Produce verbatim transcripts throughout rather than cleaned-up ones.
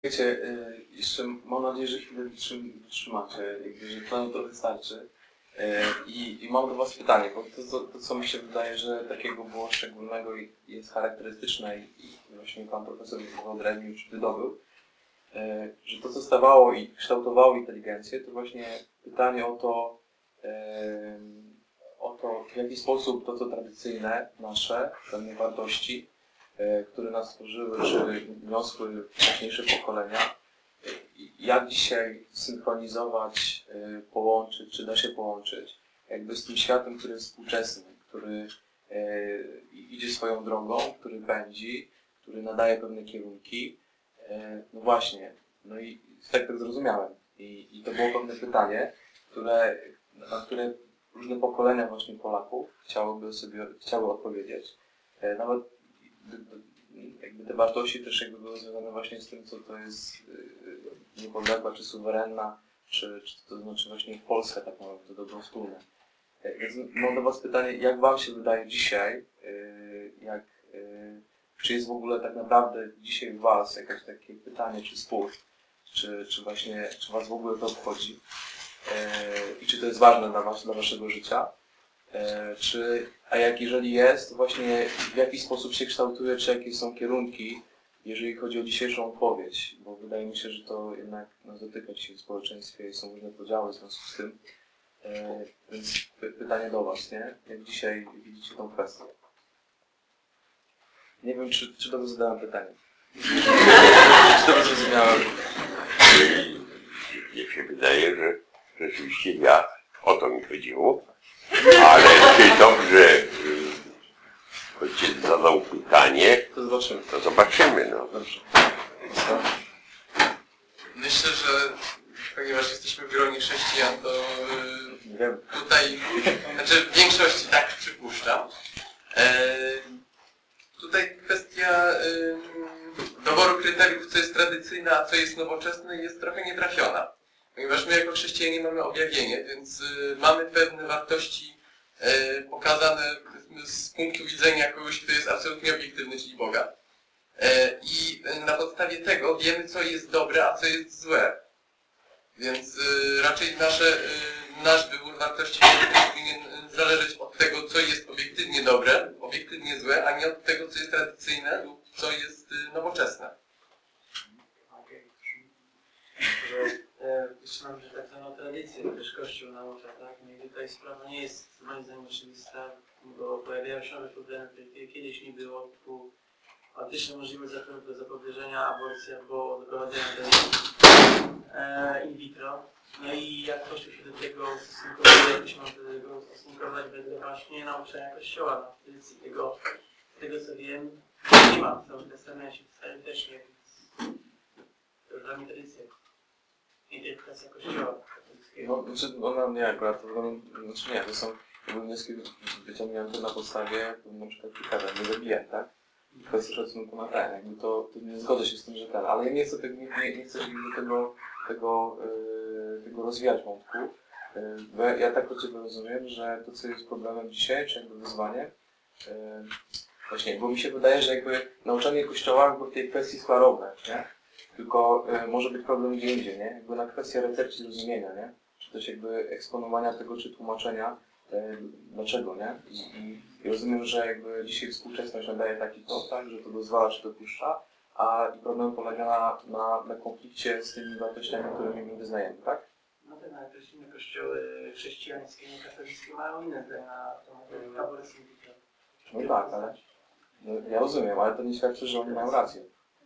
Wiecie, jeszcze mam nadzieję, że chwilę wytrzymacie, jakby, że to, to wystarczy. I, I mam do was pytanie, bo to, to, to co mi się wydaje, że takiego było szczególnego i jest charakterystyczne i, i właśnie pan profesor Odrębny już wydobył, że to co stawało i kształtowało inteligencję, to właśnie pytanie o to, o to w jaki sposób to co tradycyjne nasze, pewne wartości, które nas tworzyły, czy niosły wcześniejsze pokolenia, jak dzisiaj synchronizować, połączyć, czy da się połączyć, jakby z tym światem, który jest współczesny, który idzie swoją drogą, który pędzi, który nadaje pewne kierunki. No właśnie, no i tak tak zrozumiałem. I, i to było pewne pytanie, które, na które różne pokolenia właśnie Polaków chciałyby sobie, chciały odpowiedzieć. Nawet jakby te wartości też jakby były związane właśnie z tym, co to jest yy, niepodległa, czy suwerenna, czy, czy to znaczy właśnie Polska, tak naprawdę, to dobro wspólne. Więc mam do was pytanie, jak wam się wydaje dzisiaj, yy, jak, yy, czy jest w ogóle tak naprawdę dzisiaj w was jakieś takie pytanie, czy spór, czy, czy właśnie, czy was w ogóle to obchodzi yy, i czy to jest ważne dla was, dla waszego życia? Czy, a jak jeżeli jest, to właśnie w jaki sposób się kształtuje, czy jakie są kierunki, jeżeli chodzi o dzisiejszą odpowiedź, bo wydaje mi się, że to jednak nas dotyka dzisiaj w społeczeństwie i są różne podziały w związku z tym. E, więc py pytanie do was, nie? Jak dzisiaj widzicie tą kwestię? Nie wiem, czy, czy dobrze zadałem pytanie. Czy dobrze zrozumiałem? Mnie się wydaje, że rzeczywiście ja, o to mi chodziło. Ale czy dobrze ojciec zadał pytanie, to zobaczymy. To zobaczymy, no. Dobrze. Myślę, że ponieważ jesteśmy w gronie chrześcijan, to tutaj, znaczy w większości tak przypuszczam. E, tutaj kwestia e, doboru kryteriów, co jest tradycyjne, a co jest nowoczesne, jest trochę nietrafiona. Ponieważ my jako chrześcijanie mamy objawienie, więc y, mamy pewne wartości y, pokazane z punktu widzenia kogoś, kto jest absolutnie obiektywny, czyli Boga. Y, I na podstawie tego wiemy, co jest dobre, a co jest złe. Więc y, raczej nasze, y, nasz wybór wartości powinien zależeć od tego, co jest obiektywnie dobre, obiektywnie złe, a nie od tego, co jest tradycyjne lub co jest y, nowoczesne. Jeszcze mam, że tak zwaną tradycję też Kościół naucza, tak? No i tutaj sprawa nie jest moim zdaniem oczywista, bo pojawiają się nowe problemy, których kiedyś nie było, typu faktyczna możliwość zapobieżenia aborcji albo doprowadzenia do e, in vitro. No i jak Kościół się do tego stosunkuje, jak się ma do tego stosunkować wedle właśnie nauczania Kościoła, no, tradycji tego, tego co wiem, nie ma w Nowym Testamencie, w Starym też nie, więc to już dla mnie tradycja. Interpretacja Kościoła katolickiego. No, znaczy ona nie akurat, to, znaczy nie, to są jakby wnioski wyciągnięte na podstawie na przykład kilka nie zabijać, tak? Kwestia szacunku na ten, jakby to, to nie zgodzę się z tym, że ten, ale ja nie chcę tego, nie, nie chcę tego, tego, yy, tego rozwijać wątku, yy, bo ja, ja tak od Ciebie rozumiem, że to co jest problemem dzisiaj, czy jakby wyzwanie, yy, właśnie, bo mi się wydaje, że jakby nauczanie Kościoła jakby w tej kwestii jest klarowne, nie? Tylko y, może być problem gdzie indziej, nie? Jakby na kwestię recepcji zrozumienia, nie? Czy też jakby eksponowania tego, czy tłumaczenia, y, dlaczego, nie? I, i, I rozumiem, że jakby dzisiaj współczesność nadaje taki to, tak, że to dozwala, czy dopuszcza, a problem polega na, na, na konflikcie z tymi wartościami, którymi my wyznajemy, tak? No tak, ale też inne kościoły chrześcijańskie, nie katolickie mają inne zdania na temat aborcji in vitro. No tak, ale no, ja rozumiem, ale to nie świadczy, że oni mają rację.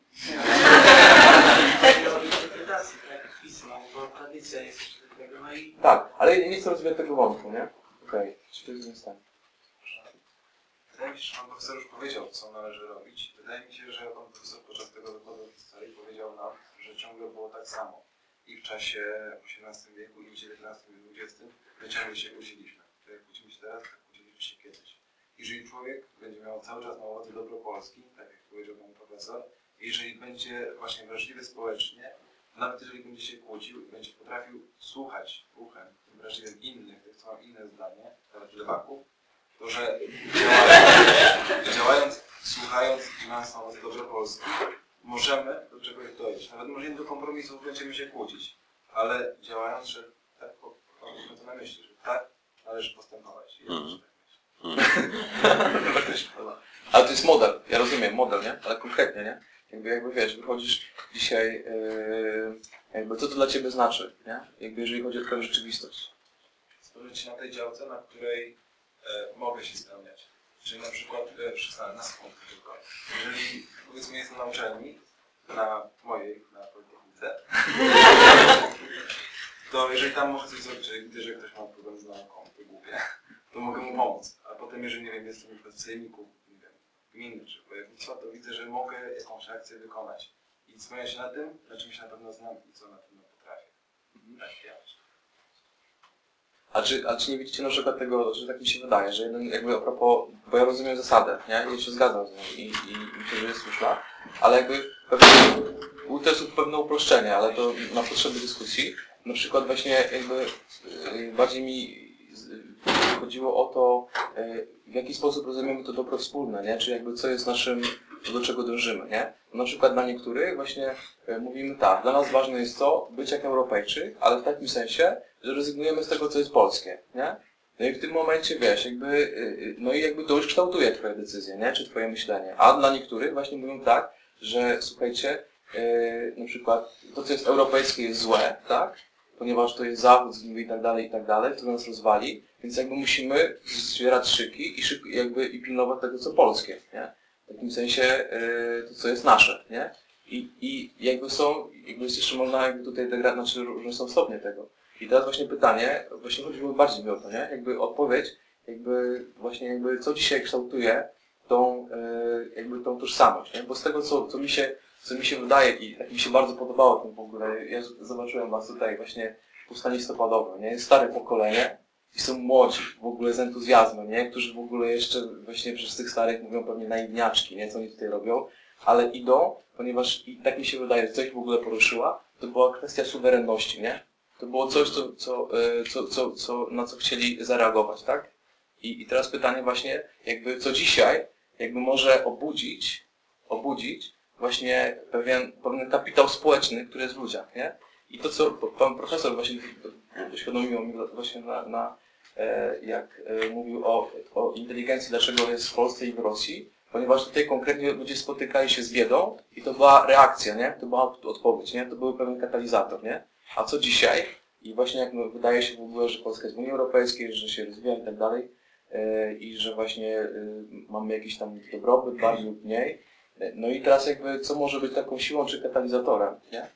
Nie o interpretacji, tak, pisma, bo tradycja jest tego, no i... Tak, ale ja nie chcę rozwijać tego wątku, nie? Okej, okay. Czy to jest niestanie? Wydaje mi się, że pan profesor już powiedział, co należy robić. Wydaje mi się, że pan profesor podczas tego wykładu historii powiedział nam, że ciągle było tak samo. I w czasie osiemnastego wieku, i w dziewiętnastym i dwudziestym my ciągle się kłóciliśmy. Tak jak kłócimy się teraz, tak kłóciliśmy się kiedyś. Jeżeli człowiek będzie miał cały czas na uwadze dobro Polski, tak jak powiedział pan profesor, jeżeli będzie właśnie wrażliwy społecznie, nawet jeżeli będzie się kłócił i będzie potrafił słuchać uchem, tym wrażliwie innych, tych co mają inne zdanie, nawet lewaków, to że działając, działając słuchając i mając na uwadze dobro Polski, możemy do czegoś dojść. Nawet może nie do kompromisu będziemy się kłócić, ale działając, że tak, mamy to na myśli, że tak należy postępować. I ja też tak myślę. Ale to jest model, ja rozumiem, model, nie? Ale konkretnie, nie? Jakby, jakby wiesz, wychodzisz dzisiaj, yy, jakby co to dla Ciebie znaczy, nie? Jakby jeżeli chodzi o Twoją rzeczywistość. Stworzyć się na tej działce, na której e, mogę się spełniać. Czyli na przykład, e, przestanę na sekundę tylko. Jeżeli powiedzmy jestem na uczelni, na mojej, na Politechnice, to jeżeli tam muszę coś zrobić, że widzę, że ktoś ma problem z nauką, to głupie, to mogę mu pomóc. A potem jeżeli, nie wiem, jestem na przykład w sejmiku, nie wiem, gminy czy województwa, to widzę, że mogę jakąś akcję wykonać. I spełniać się na tym, na czym się na pewno znam i co na pewno potrafię. Tak, ja myślę. A czy, a czy nie widzicie na przykład tego, że tak mi się wydaje, że jeden, jakby a propos, bo ja rozumiem zasadę, nie? Ja się zgadzam z nią i, i myślę, że jest słuszna, ale jakby pewnie, to jest pewne uproszczenie, ale to na potrzeby dyskusji. Na przykład właśnie jakby yy, bardziej mi chodziło o to, yy, w jaki sposób rozumiemy to dobro wspólne, nie? Czy jakby co jest naszym, do czego dążymy, nie? Na przykład dla niektórych właśnie yy, mówimy tak, dla nas ważne jest to, być jak Europejczyk, ale w takim sensie, że rezygnujemy z tego, co jest polskie, nie? No i w tym momencie, wiesz, jakby, yy, no i jakby to już kształtuje Twoje decyzje, nie? Czy Twoje myślenie. A dla niektórych właśnie mówią tak, że słuchajcie, yy, na przykład to, co jest europejskie jest złe, tak? Ponieważ to jest Zachód i tak dalej, i tak dalej, to nas rozwali, więc jakby musimy zbierać szyki i, szyk, jakby, i pilnować tego, co polskie, nie? W takim sensie yy, to, co jest nasze, nie? I, i jakby są, jakby jest jeszcze można jakby tutaj te gra, znaczy różne są stopnie tego. I teraz właśnie pytanie, właśnie chodziło bardziej mi o to, nie? Jakby odpowiedź, jakby właśnie jakby co dzisiaj kształtuje tą, yy, jakby tą tożsamość, nie? Bo z tego, co, co mi się co mi się wydaje i tak mi się bardzo podobało tym w ogóle, ja zobaczyłem was tutaj właśnie w powstaniu listopadowym, nie? Jest stare pokolenie i są młodzi w ogóle z entuzjazmem, nie? Którzy w ogóle jeszcze właśnie przez tych starych mówią pewnie naiwniaczki, nie? Co oni tutaj robią, ale idą, ponieważ i tak mi się wydaje, że coś w ogóle poruszyła, to była kwestia suwerenności, nie? To było coś, co, co, co, co, co, na co chcieli zareagować, tak? I, i teraz pytanie właśnie, jakby co dzisiaj, jakby może obudzić, obudzić właśnie pewien, pewien kapitał społeczny, który jest w ludziach, nie? I to, co pan profesor właśnie uświadomił mi właśnie na, na e, jak e, mówił o, o inteligencji, dlaczego jest w Polsce i w Rosji, ponieważ tutaj konkretnie ludzie spotykali się z biedą i to była reakcja, nie? To była odpowiedź, nie? To był pewien katalizator, nie? A co dzisiaj? I właśnie jak no, wydaje się w ogóle, że Polska jest w Unii Europejskiej, że się rozwija i tak dalej e, i że właśnie e, mamy jakiś tam dobrobyt, bardziej lub mniej. No i teraz jakby co może być taką siłą czy katalizatorem, nie?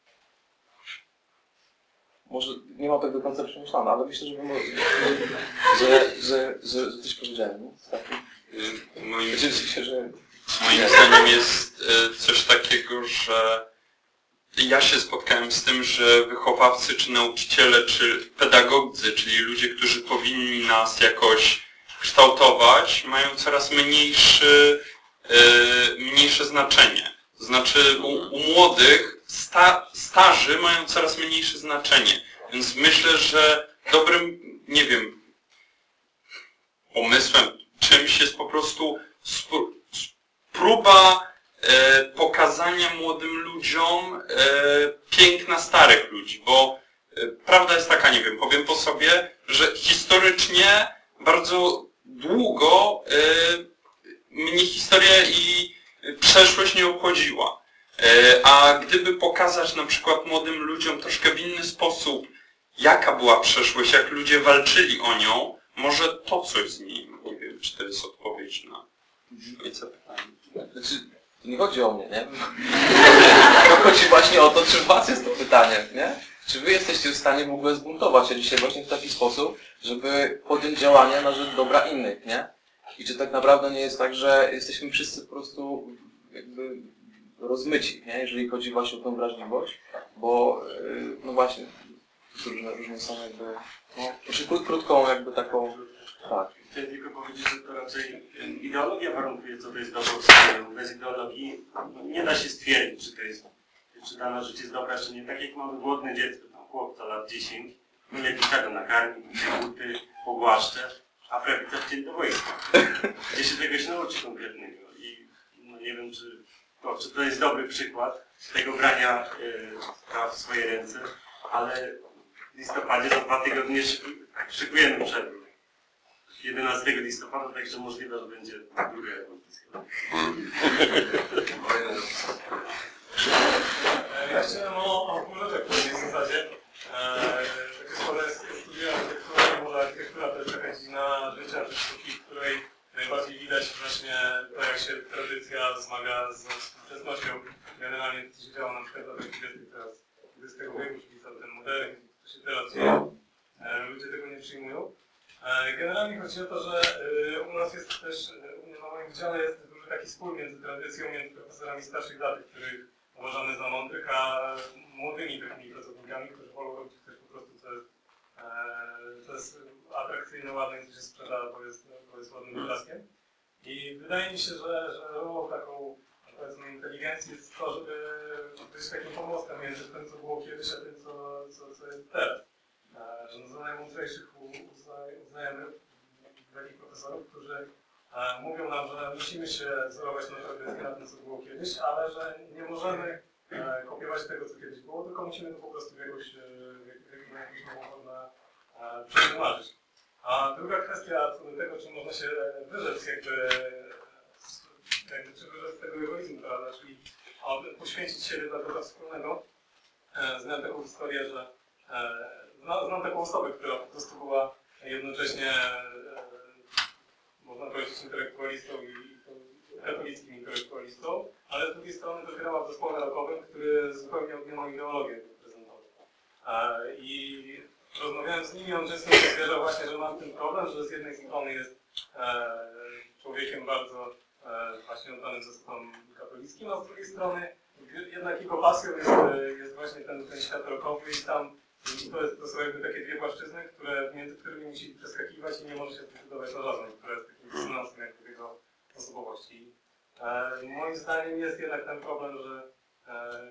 Może nie mam tak do końca przemyślane, ale myślę, że, że, że, że, że coś powiedziałem. Nie? Moim, Cieszę się, że... moim zdaniem jest coś takiego, że ja się spotkałem z tym, że wychowawcy, czy nauczyciele, czy pedagodzy, czyli ludzie, którzy powinni nas jakoś kształtować, mają coraz mniejszy mniejsze znaczenie. To znaczy u, u młodych sta, starzy mają coraz mniejsze znaczenie. Więc myślę, że dobrym, nie wiem, pomysłem, czymś jest po prostu spró próba e, pokazania młodym ludziom e, piękna starych ludzi. Bo e, prawda jest taka, nie wiem, powiem po sobie, że historycznie bardzo długo e, mnie historia i przeszłość nie obchodziła. A gdyby pokazać na przykład młodym ludziom troszkę w inny sposób, jaka była przeszłość, jak ludzie walczyli o nią, może to coś zmieni. Nie wiem, czy to jest odpowiedź na Ojca pytanie. Znaczy, to nie chodzi o mnie, nie? To chodzi właśnie o to, czy w was jest to pytanie, nie? Czy wy jesteście w stanie w ogóle zbuntować się dzisiaj właśnie w taki sposób, żeby podjąć działania na rzecz dobra innych, nie? I czy tak naprawdę nie jest tak, że jesteśmy wszyscy po prostu jakby rozmyci, nie? Jeżeli chodzi właśnie o tą wrażliwość, bo yy, no właśnie, różne, różne są jakby, no, znaczy krót, krótką jakby taką, tak. Chcę tylko powiedzieć, że to raczej ideologia warunkuje, co to jest dobro wspólne. Bez ideologii no, nie da się stwierdzić, czy to jest, czy dana rzecz jest dobra, czy nie. Tak jak mamy głodne dziecko, tam chłopca lat dziesięć, no lepiej go nakarmi, buty, pogłaszcze, a prawica wcięli do wojska. Gdzie się czegoś nauczy konkretnego. I no, nie wiem, czy to, czy to jest dobry przykład tego brania y, spraw w swoje ręce, ale w listopadzie za dwa tygodnie szyku, tak, szykujemy przerwę. jedenastego listopada, także możliwe, że będzie druga edycja. Ja chciałem o, o pół rzeczach powiedzieć w zasadzie. Eee, takie słowa studia architektury, może architektura to jest taka dziedzina życia czy sztuki, w której najbardziej widać właśnie to, jak się tradycja zmaga z współczesnością. Generalnie to się działo na przykład w latach dwudziestych teraz dwudziestego wieku, czyli cały ten modernizm, to się teraz dzieje. Eee, ludzie tego nie przyjmują. Eee, generalnie chodzi o to, że e, u nas jest też, e, na moim wydziale jest duży taki spór między tradycją, między profesorami starszych lat, których uważamy za mądrych, a młodymi takimi pracownikami, którzy wolą robić coś po prostu, co jest, e, co jest atrakcyjne, ładne i co się sprzeda, bo jest, bo jest ładnym wyblaskiem. I wydaje mi się, że, że rolą taką, powiedzmy, inteligencji jest to, żeby być takim pomostem między tym, co było kiedyś, a tym, co, co, co jest teraz. E, że za najmądrzejszych uznajemy takich profesorów, którzy e, mówią nam, że musimy się wzorować na tradycji, na tym, co było kiedyś, ale że nie możemy e, kopiować tego, co kiedyś było, tylko musimy to po prostu w jakąś, w jakąś nową formę e, przetłumaczyć. A druga kwestia co do tego, czy można się wyrzec jakby, jakby czy wyrzec tego egoizmu, prawda, czyli poświęcić siebie dla dobra wspólnego. E, znam taką historię, że e, znam, znam taką osobę, która po prostu była jednocześnie e, można powiedzieć intelektualistą i katolickim intelektualistą, ale z drugiej strony też grała w zespole rockowym, który zupełnie odmienną ideologię prezentował. E, I rozmawiałem z nimi, on często mi zwierzał właśnie, że mam ten problem, że z jednej strony jest e, człowiekiem bardzo e, właśnie oddanym zasadom katolickim, a z drugiej strony jednak jego pasją jest, jest właśnie ten, ten świat rockowy i tam i to, jest, to są jakby takie dwie płaszczyzny, które, między którymi musi przeskakiwać i nie może się zdecydować na żadną, która jest takim dysonansem jakby w jego osobowości. E, moim zdaniem jest jednak ten problem, że e,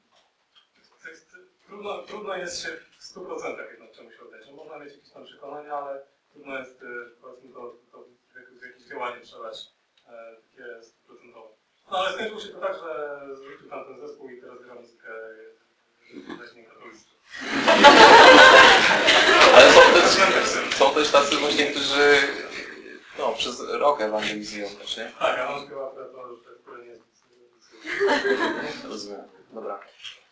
trudno, trudno jest się w stu procentach jednak czemuś oddać. Że można mieć jakieś tam przekonania, ale trudno jest powiedzmy to, to w jakieś działanie przelać e, takie stuprocentowe. No ale skończyło się to tak, że zrzucił tam ten zespół i teraz gra muzykę właśnie katolicką. Ale są też, są też tacy właśnie, którzy no, przez rok ewangelizują też, nie? Tak, a on chyba to, to, to, to nie jest. Rozumiem. Dobra.